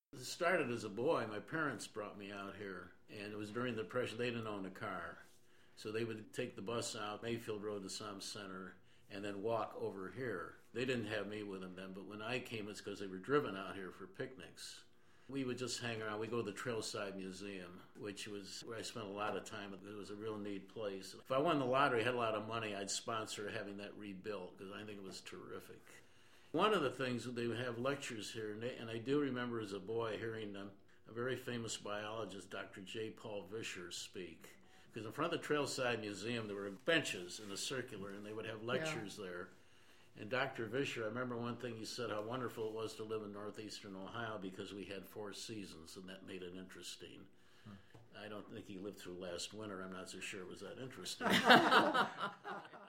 It started as a boy. My parents brought me out here, and it was during the Depression. They didn't own a car. So they would take the bus out Mayfield Road to Som Center and then walk over here. They didn't have me with them then, but when I came, it's because they were driven out here for picnics. We would just hang around. We'd go to the Trailside Museum, which was where I spent a lot of time. It was a real neat place. If I won the lottery, had a lot of money, I'd sponsor having that rebuilt because I think it was terrific. One of the things, they would have lectures here, and I do remember as a boy hearing a very famous biologist, Dr. J. Paul Vischer, speak. Because in front of the Trailside Museum, there were benches in a circular, and they would have lectures there. And Dr. Vischer, I remember one thing he said, how wonderful it was to live in northeastern Ohio because we had 4 seasons, and that made it interesting. I don't think he lived through last winter. I'm not so sure it was that interesting.